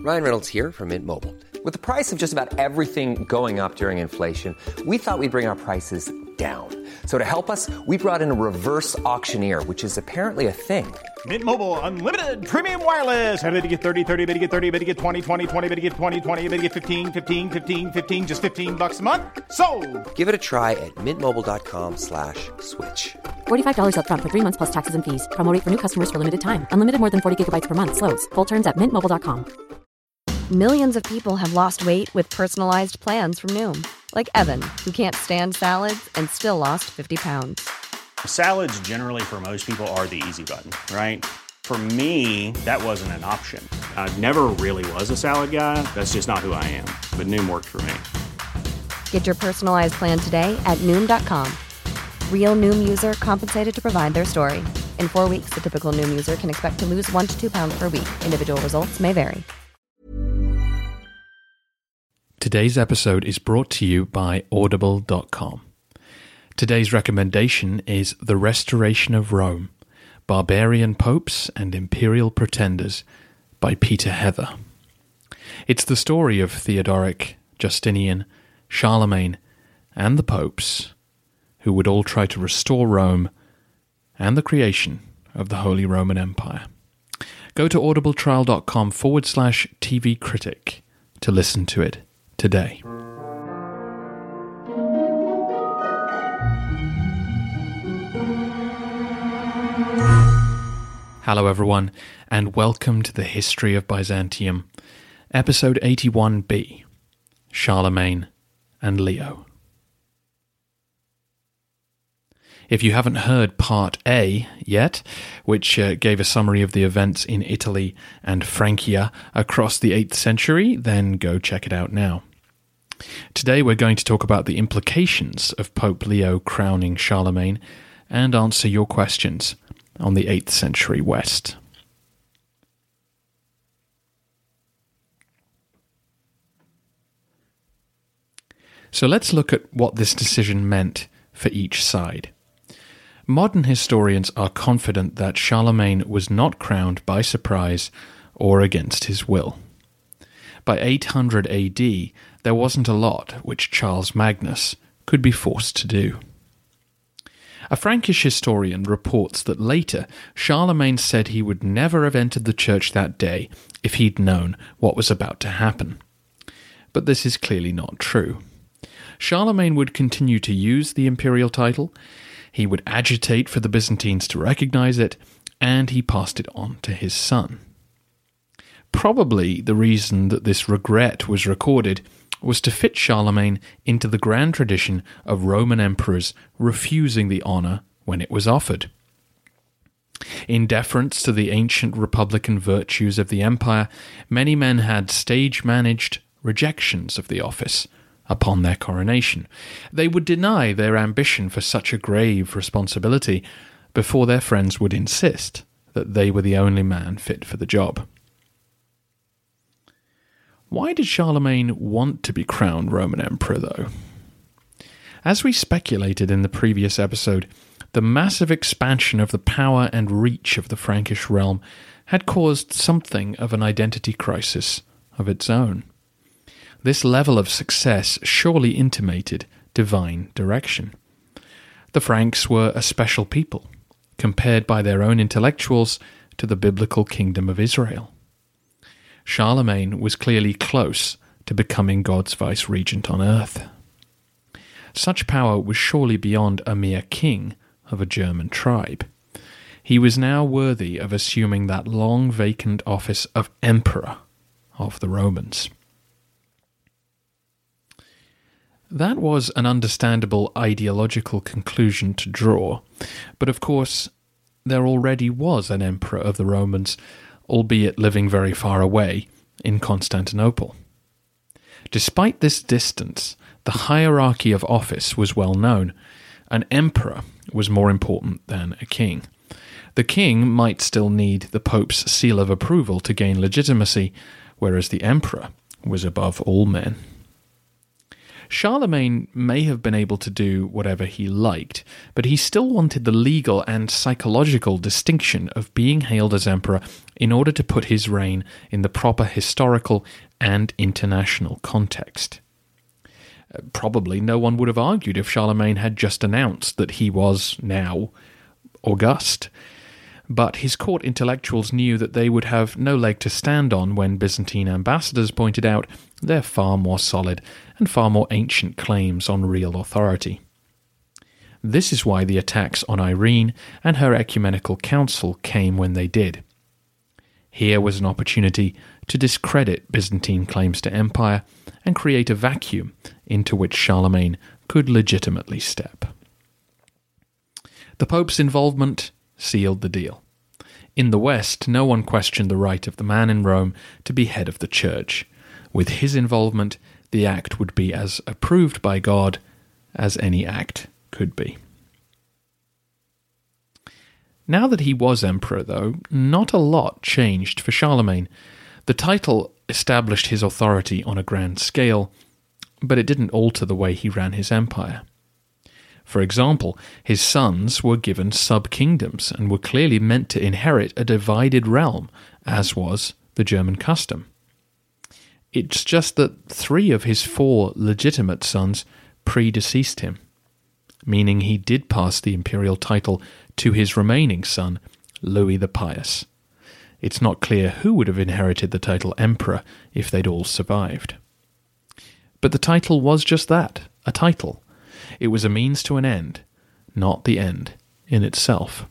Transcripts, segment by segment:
Ryan Reynolds here from Mint Mobile. With the price of just about everything going up during inflation, we thought we'd bring our prices down. So to help us, we brought in a reverse auctioneer, which is apparently a thing. Mint Mobile Unlimited Premium Wireless. How to get 30, 30, bit to get 30, bit to get 20, 20, 20, bit to get 20, 20, bit to get 15, 15, 15, 15, just $15 a month? Sold! Give it a try at mintmobile.com/switch. $45 up front for 3 months plus taxes and fees. Promo rate for new customers for limited time. Unlimited more than 40 gigabytes per month. Slows full terms at mintmobile.com. Millions of people have lost weight with personalized plans from Noom. Like Evan, who can't stand salads and still lost 50 pounds. Salads generally for most people are the easy button, right? For me, that wasn't an option. I never really was a salad guy. That's just not who I am. But Noom worked for me. Get your personalized plan today at Noom.com. Real Noom user compensated to provide their story. In 4 weeks, the typical Noom user can expect to lose 1 to 2 pounds per week. Individual results may vary. Today's episode is brought to you by Audible.com. Today's recommendation is The Restoration of Rome, Barbarian Popes and Imperial Pretenders by Peter Heather. It's the story of Theodoric, Justinian, Charlemagne, and the popes, who would all try to restore Rome and the creation of the Holy Roman Empire. Go to audibletrial.com/TV Critic to listen to it today. Hello everyone, and welcome to the History of Byzantium, episode 81b, Charlemagne and Leo. If you haven't heard Part A yet, which gave a summary of the events in Italy and Francia across the 8th century, then go check it out now. Today we're going to talk about the implications of Pope Leo crowning Charlemagne and answer your questions on the 8th century West. So let's look at what this decision meant for each side. Modern historians are confident that Charlemagne was not crowned by surprise or against his will. By 800 AD, there wasn't a lot which Charles Magnus could be forced to do. A Frankish historian reports that later Charlemagne said he would never have entered the church that day if he'd known what was about to happen. But this is clearly not true. Charlemagne would continue to use the imperial title, he would agitate for the Byzantines to recognize it, and he passed it on to his son. Probably the reason that this regret was recorded was to fit Charlemagne into the grand tradition of Roman emperors refusing the honour when it was offered. In deference to the ancient republican virtues of the empire, many men had stage-managed rejections of the office upon their coronation. They would deny their ambition for such a grave responsibility before their friends would insist that they were the only man fit for the job. Why did Charlemagne want to be crowned Roman Emperor, though? As we speculated in the previous episode, the massive expansion of the power and reach of the Frankish realm had caused something of an identity crisis of its own. This level of success surely intimated divine direction. The Franks were a special people, compared by their own intellectuals to the biblical kingdom of Israel. Charlemagne was clearly close to becoming God's vice-regent on earth. Such power was surely beyond a mere king of a German tribe. He was now worthy of assuming that long vacant office of emperor of the Romans. That was an understandable ideological conclusion to draw, but of course there already was an emperor of the Romans, albeit living very far away, in Constantinople. Despite this distance, the hierarchy of office was well known. An emperor was more important than a king. The king might still need the Pope's seal of approval to gain legitimacy, whereas the emperor was above all men. Charlemagne may have been able to do whatever he liked, but he still wanted the legal and psychological distinction of being hailed as emperor in order to put his reign in the proper historical and international context. Probably no one would have argued if Charlemagne had just announced that he was now August. But his court intellectuals knew that they would have no leg to stand on when Byzantine ambassadors pointed out their far more solid and far more ancient claims on real authority. This is why the attacks on Irene and her ecumenical council came when they did. Here was an opportunity to discredit Byzantine claims to empire and create a vacuum into which Charlemagne could legitimately step. The Pope's involvement sealed the deal. In the West, no one questioned the right of the man in Rome to be head of the Church. With his involvement, the act would be as approved by God as any act could be. Now that he was emperor, though, not a lot changed for Charlemagne. The title established his authority on a grand scale, but it didn't alter the way he ran his empire. For example, his sons were given sub-kingdoms and were clearly meant to inherit a divided realm, as was the German custom. It's just that 3 of his 4 legitimate sons predeceased him, meaning he did pass the imperial title to his remaining son, Louis the Pious. It's not clear who would have inherited the title emperor if they'd all survived. But the title was just that, a title. It was a means to an end, not the end in itself.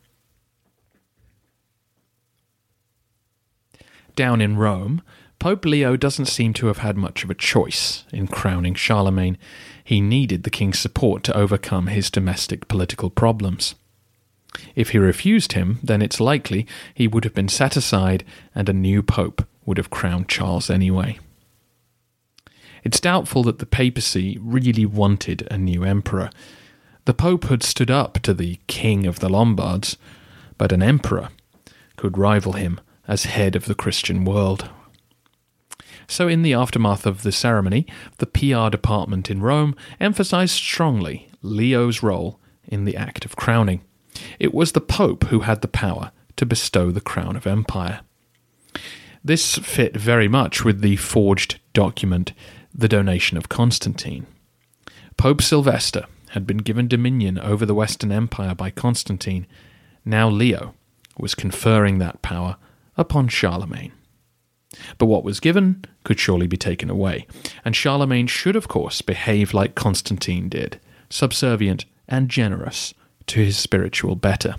Down in Rome, Pope Leo doesn't seem to have had much of a choice in crowning Charlemagne. He needed the king's support to overcome his domestic political problems. If he refused him, then it's likely he would have been set aside and a new pope would have crowned Charles anyway. It's doubtful that the papacy really wanted a new emperor. The Pope had stood up to the King of the Lombards, but an emperor could rival him as head of the Christian world. So in the aftermath of the ceremony, the PR department in Rome emphasized strongly Leo's role in the act of crowning. It was the Pope who had the power to bestow the crown of empire. This fit very much with the forged document, The Donation of Constantine. Pope Sylvester had been given dominion over the Western Empire by Constantine. Now Leo was conferring that power upon Charlemagne. But what was given could surely be taken away, and Charlemagne should, of course, behave like Constantine did, subservient and generous to his spiritual better.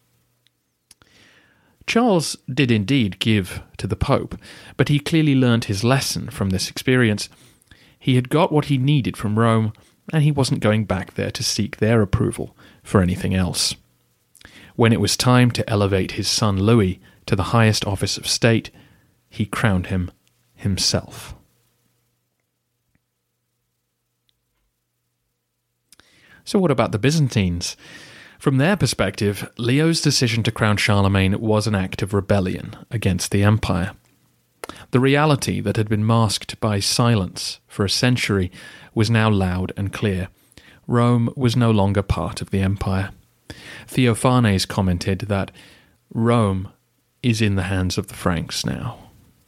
Charles did indeed give to the Pope, but he clearly learned his lesson from this experience. He had got what he needed from Rome, and he wasn't going back there to seek their approval for anything else. When it was time to elevate his son Louis to the highest office of state, he crowned him himself. So what about the Byzantines? From their perspective, Leo's decision to crown Charlemagne was an act of rebellion against the empire. The reality that had been masked by silence for a century was now loud and clear. Rome was no longer part of the empire. Theophanes commented that Rome is in the hands of the Franks now.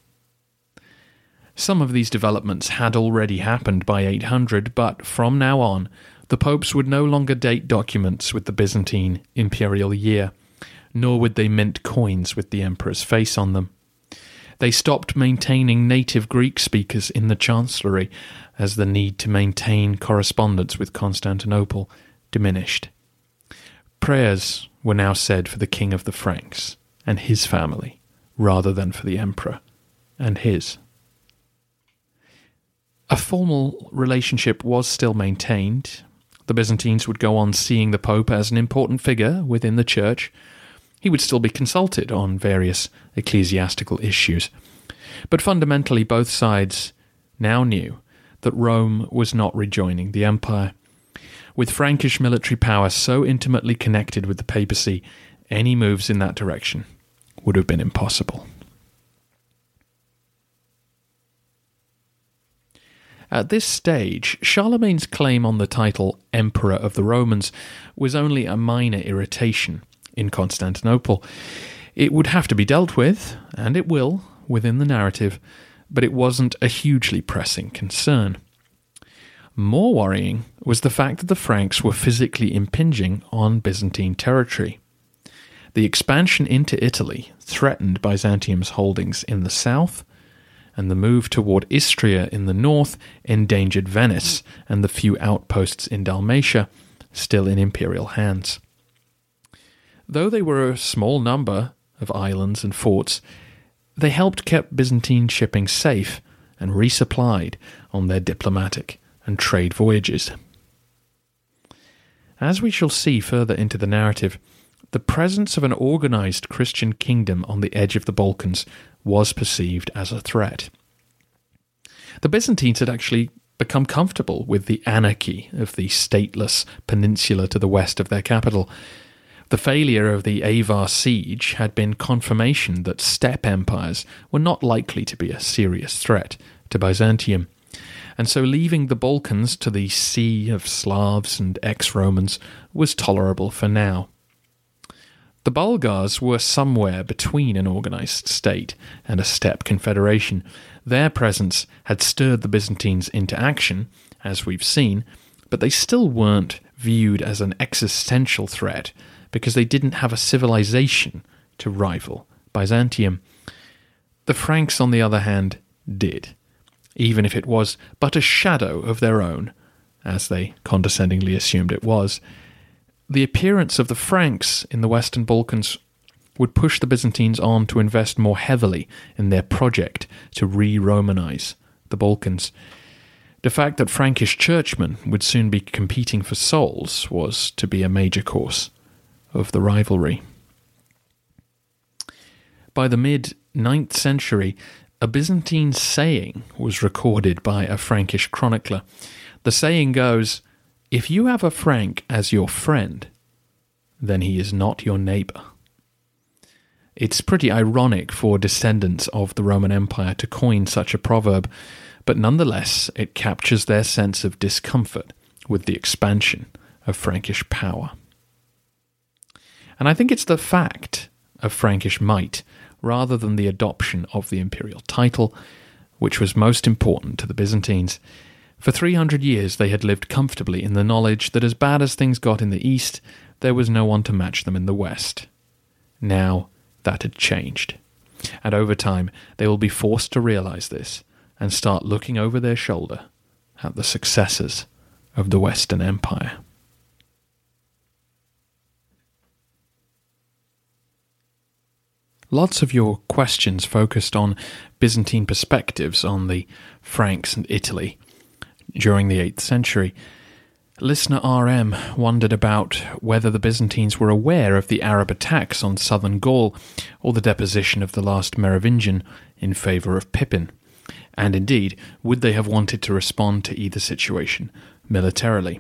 Some of these developments had already happened by 800, but from now on, the popes would no longer date documents with the Byzantine imperial year, nor would they mint coins with the emperor's face on them. They stopped maintaining native Greek speakers in the chancellery as the need to maintain correspondence with Constantinople diminished. Prayers were now said for the king of the Franks and his family, rather than for the emperor and his. A formal relationship was still maintained. The Byzantines would go on seeing the Pope as an important figure within the Church. He would still be consulted on various ecclesiastical issues. But fundamentally, both sides now knew that Rome was not rejoining the empire. With Frankish military power so intimately connected with the papacy, any moves in that direction would have been impossible. At this stage, Charlemagne's claim on the title Emperor of the Romans was only a minor irritation in Constantinople. It would have to be dealt with, and it will, within the narrative, but it wasn't a hugely pressing concern. More worrying was the fact that the Franks were physically impinging on Byzantine territory. The expansion into Italy threatened Byzantium's holdings in the south, and the move toward Istria in the north endangered Venice and the few outposts in Dalmatia, still in imperial hands. Though they were a small number of islands and forts, they helped keep Byzantine shipping safe and resupplied on their diplomatic and trade voyages. As we shall see further into the narrative, the presence of an organized Christian kingdom on the edge of the Balkans was perceived as a threat. The Byzantines had actually become comfortable with the anarchy of the stateless peninsula to the west of their capital. The failure of the Avar siege had been confirmation that steppe empires were not likely to be a serious threat to Byzantium, and so leaving the Balkans to the sea of Slavs and ex-Romans was tolerable for now. The Bulgars were somewhere between an organized state and a steppe confederation. Their presence had stirred the Byzantines into action, as we've seen, but they still weren't viewed as an existential threat because they didn't have a civilization to rival Byzantium. The Franks, on the other hand, did, even if it was but a shadow of their own, as they condescendingly assumed it was. The appearance of the Franks in the Western Balkans would push the Byzantines on to invest more heavily in their project to re-Romanize the Balkans. The fact that Frankish churchmen would soon be competing for souls was to be a major cause of the rivalry. By the mid-9th century, a Byzantine saying was recorded by a Frankish chronicler. The saying goes, "If you have a Frank as your friend, then he is not your neighbour." It's pretty ironic for descendants of the Roman Empire to coin such a proverb, but nonetheless it captures their sense of discomfort with the expansion of Frankish power. And I think it's the fact of Frankish might, rather than the adoption of the imperial title, which was most important to the Byzantines. For 300 years they had lived comfortably in the knowledge that as bad as things got in the east, there was no one to match them in the west. Now that had changed, and over time they will be forced to realize this and start looking over their shoulder at the successors of the Western Empire. Lots of your questions focused on Byzantine perspectives on the Franks and Italy during the 8th century. Listener RM wondered about whether the Byzantines were aware of the Arab attacks on southern Gaul or the deposition of the last Merovingian in favour of Pippin, and indeed, would they have wanted to respond to either situation militarily?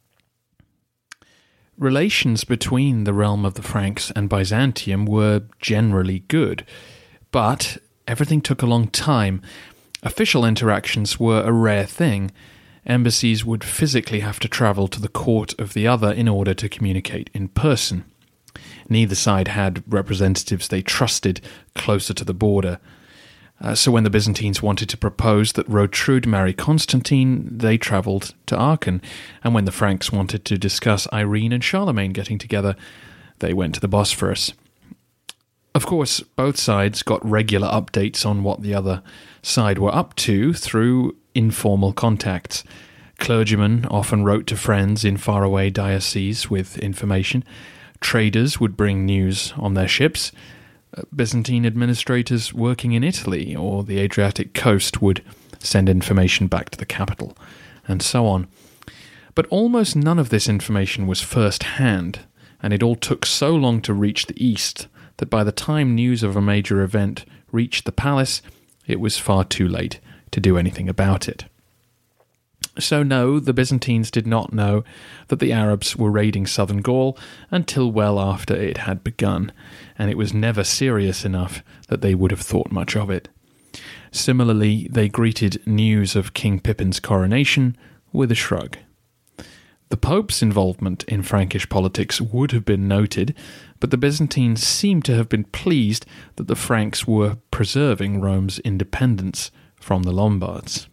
Relations between the realm of the Franks and Byzantium were generally good, but everything took a long time. Official interactions were a rare thing. Embassies would physically have to travel to the court of the other in order to communicate in person. Neither side had representatives they trusted closer to the border. So when the Byzantines wanted to propose that Rotrud marry Constantine, they travelled to Aachen, and when the Franks wanted to discuss Irene and Charlemagne getting together, they went to the Bosphorus. Of course, both sides got regular updates on what the other side were up to through informal contacts. Clergymen often wrote to friends in faraway dioceses with information. Traders would bring news on their ships. Byzantine administrators working in Italy or the Adriatic coast would send information back to the capital, and so on. But almost none of this information was first-hand, and it all took so long to reach the east that by the time news of a major event reached the palace, it was far too late to do anything about it. So no, the Byzantines did not know that the Arabs were raiding southern Gaul until well after it had begun, and it was never serious enough that they would have thought much of it. Similarly, they greeted news of King Pippin's coronation with a shrug. The Pope's involvement in Frankish politics would have been noted, but the Byzantines seem to have been pleased that the Franks were preserving Rome's independence from the Lombards.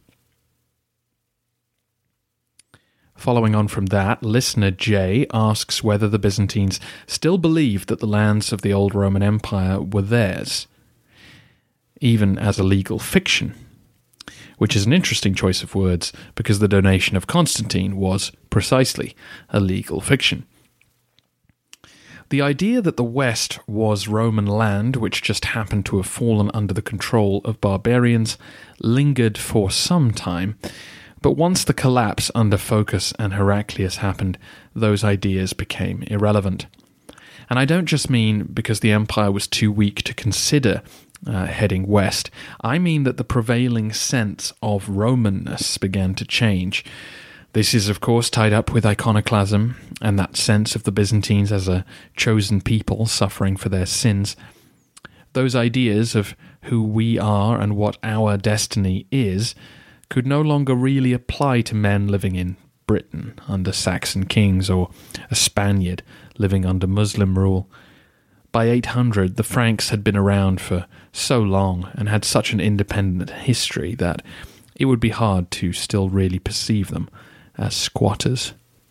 Following on from that, listener J asks whether the Byzantines still believed that the lands of the old Roman Empire were theirs, even as a legal fiction, which is an interesting choice of words because the donation of Constantine was precisely a legal fiction. The idea that the West was Roman land, which just happened to have fallen under the control of barbarians, lingered for some time, but once the collapse under Phocas and Heraclius happened, those ideas became irrelevant. And I don't just mean because the empire was too weak to consider heading west. I mean that the prevailing sense of Romanness began to change. This is, of course, tied up with iconoclasm and that sense of the Byzantines as a chosen people suffering for their sins. Those ideas of who we are and what our destiny is could no longer really apply to men living in Britain under Saxon kings or a Spaniard living under Muslim rule. By 800, the Franks had been around for so long and had such an independent history that it would be hard to still really perceive them as squatters.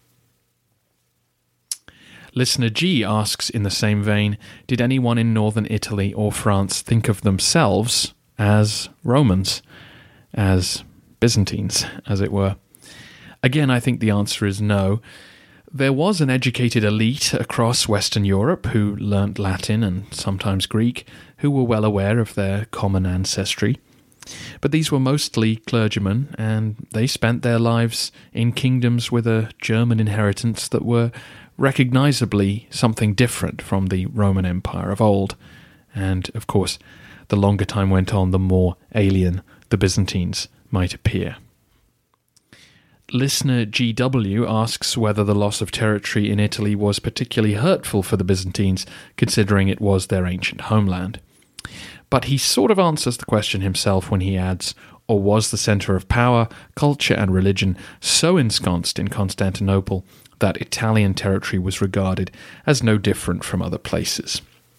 Listener G asks in the same vein, did anyone in northern Italy or France think of themselves as Romans, as Byzantines, as it were? Again, I think the answer is no. There was an educated elite across Western Europe who learnt Latin and sometimes Greek, who were well aware of their common ancestry. But these were mostly clergymen, and they spent their lives in kingdoms with a German inheritance that were recognisably something different from the Roman Empire of old. And, of course, the longer time went on, the more alien the Byzantines might appear. Listener GW asks whether the loss of territory in Italy was particularly hurtful for the Byzantines, considering it was their ancient homeland. But he sort of answers the question himself when he adds, or was the centre of power, culture and religion so ensconced in Constantinople that Italian territory was regarded as no different from other places?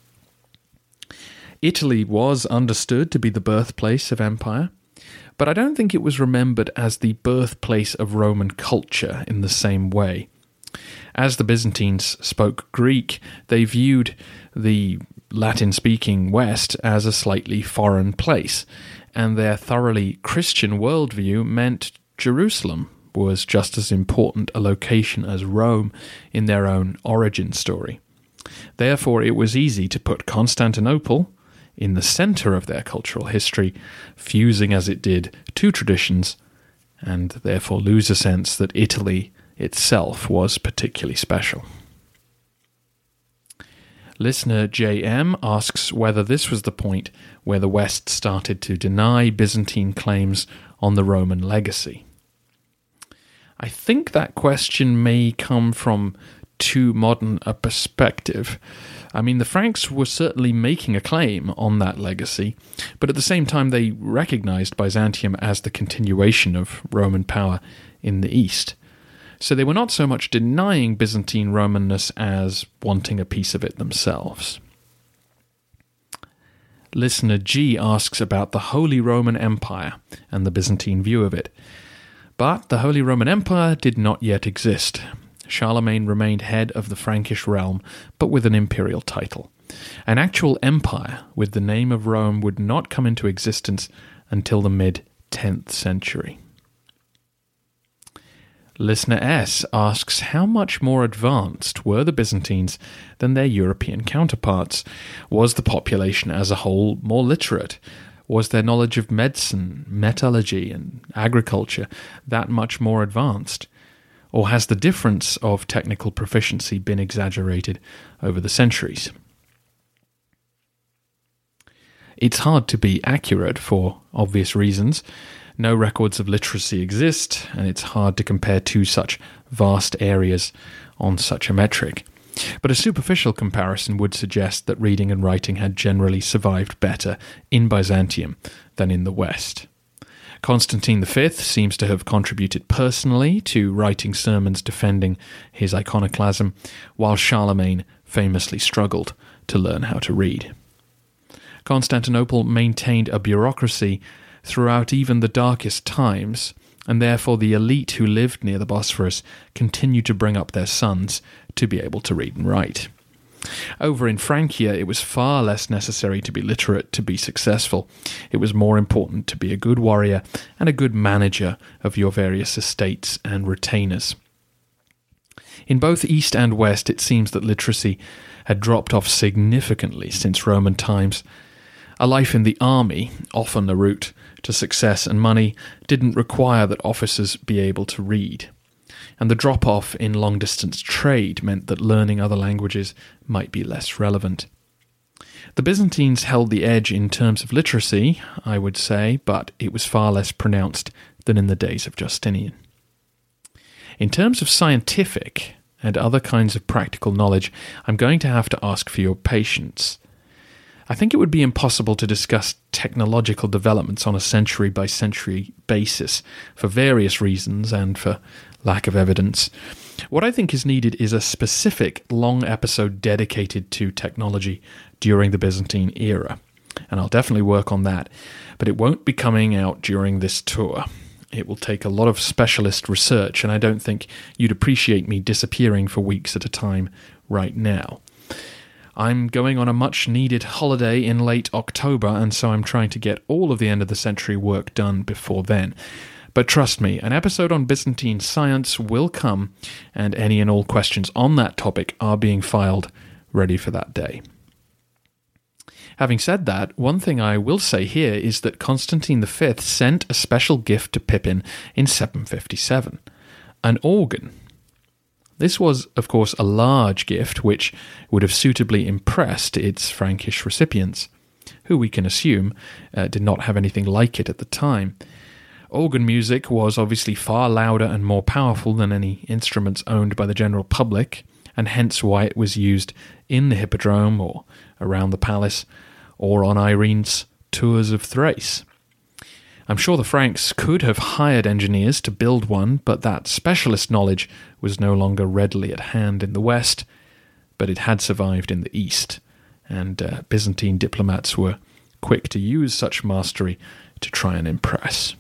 Italy was understood to be the birthplace of empire, but I don't think it was remembered as the birthplace of Roman culture in the same way. As the Byzantines spoke Greek, they viewed the Latin-speaking West as a slightly foreign place, and their thoroughly Christian worldview meant Jerusalem was just as important a location as Rome in their own origin story. Therefore, it was easy to put Constantinople in the centre of their cultural history, fusing as it did two traditions, and therefore lose a sense that Italy itself was particularly special. Listener JM asks whether this was the point where the West started to deny Byzantine claims on the Roman legacy. I think that question may come from too modern a perspective. I mean, the Franks were certainly making a claim on that legacy, but at the same time they recognized Byzantium as the continuation of Roman power in the East. So they were not so much denying Byzantine Romanness as wanting a piece of it themselves. Listener G asks about the Holy Roman Empire and the Byzantine view of it. But the Holy Roman Empire did not yet exist. Charlemagne remained head of the Frankish realm, but with an imperial title. An actual empire with the name of Rome would not come into existence until the mid-10th century. Listener S asks how much more advanced were the Byzantines than their European counterparts? Was the population as a whole more literate? Was their knowledge of medicine, metallurgy, and agriculture that much more advanced? Or has the difference of technical proficiency been exaggerated over the centuries? It's hard to be accurate for obvious reasons. No records of literacy exist, and it's hard to compare two such vast areas on such a metric. But a superficial comparison would suggest that reading and writing had generally survived better in Byzantium than in the West. Constantine V seems to have contributed personally to writing sermons defending his iconoclasm, while Charlemagne famously struggled to learn how to read. Constantinople maintained a bureaucracy throughout even the darkest times, and therefore the elite who lived near the Bosphorus continued to bring up their sons to be able to read and write. Over in Francia, it was far less necessary to be literate to be successful. It was more important to be a good warrior and a good manager of your various estates and retainers. In both East and West, it seems that literacy had dropped off significantly since Roman times. A life in the army, often a route to success and money, didn't require that officers be able to read. And the drop-off in long-distance trade meant that learning other languages might be less relevant. The Byzantines held the edge in terms of literacy, I would say, but it was far less pronounced than in the days of Justinian. In terms of scientific and other kinds of practical knowledge, I'm going to have to ask for your patience. I think it would be impossible to discuss technological developments on a century-by-century basis for various reasons and for lack of evidence. What I think is needed is a specific long episode dedicated to technology during the Byzantine era, and I'll definitely work on that, but it won't be coming out during this tour. It will take a lot of specialist research, and I don't think you'd appreciate me disappearing for weeks at a time right now. I'm going on a much-needed holiday in late October, and so I'm trying to get all of the end-of-the-century work done before then. But trust me, an episode on Byzantine science will come, and any and all questions on that topic are being filed, ready for that day. Having said that, one thing I will say here is that Constantine V sent a special gift to Pippin in 757, an organ. This was, of course, a large gift which would have suitably impressed its Frankish recipients, who we can assume did not have anything like it at the time. Organ music was obviously far louder and more powerful than any instruments owned by the general public, and hence why it was used in the Hippodrome or around the palace or on Irene's tours of Thrace. I'm sure the Franks could have hired engineers to build one, but that specialist knowledge was no longer readily at hand in the West, but it had survived in the East, and Byzantine diplomats were quick to use such mastery to try and impress.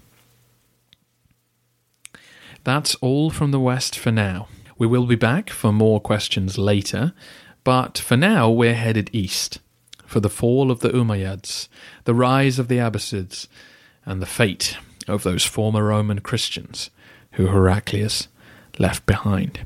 That's all from the West for now. We will be back for more questions later, but for now we're headed east, for the fall of the Umayyads, the rise of the Abbasids, and the fate of those former Roman Christians who Heraclius left behind.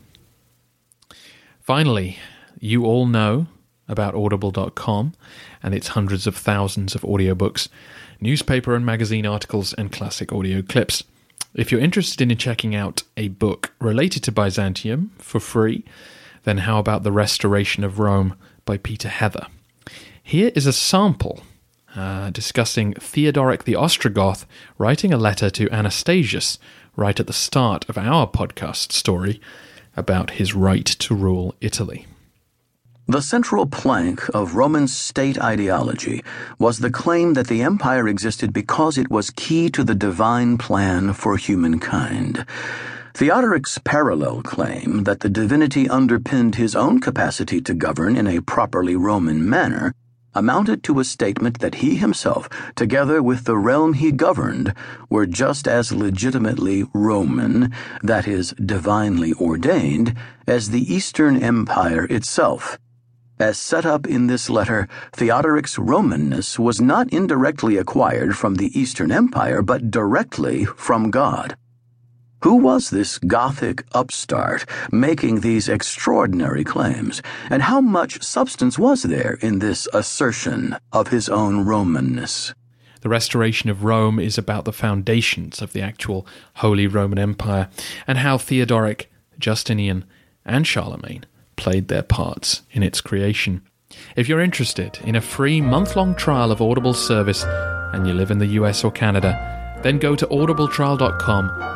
Finally, you all know about Audible.com and its hundreds of thousands of audiobooks, newspaper and magazine articles, and classic audio clips. If you're interested in checking out a book related to Byzantium for free, then how about The Restoration of Rome by Peter Heather? Here is a sample discussing Theodoric the Ostrogoth writing a letter to Anastasius right at the start of our podcast story about his right to rule Italy. The central plank of Roman state ideology was the claim that the empire existed because it was key to the divine plan for humankind. Theodoric's parallel claim that the divinity underpinned his own capacity to govern in a properly Roman manner amounted to a statement that he himself, together with the realm he governed, were just as legitimately Roman, that is, divinely ordained, as the Eastern Empire itself. As set up in this letter, Theodoric's Romanness was not indirectly acquired from the Eastern Empire, but directly from God. Who was this Gothic upstart making these extraordinary claims, and how much substance was there in this assertion of his own Romanness? The Restoration of Rome is about the foundations of the actual Holy Roman Empire, and how Theodoric, Justinian, and Charlemagne played their parts in its creation. If you're interested in a free month-long trial of Audible service, and you live in the US or Canada, then go to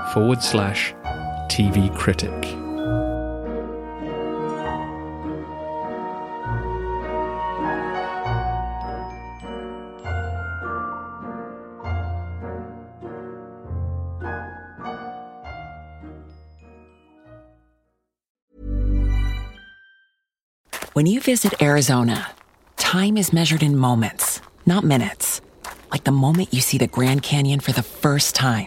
audibletrial.com/TV Critic. When you visit Arizona, time is measured in moments, not minutes. Like the moment you see the Grand Canyon for the first time.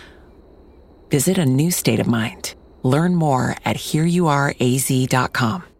Visit a new state of mind. Learn more at hereyouareaz.com.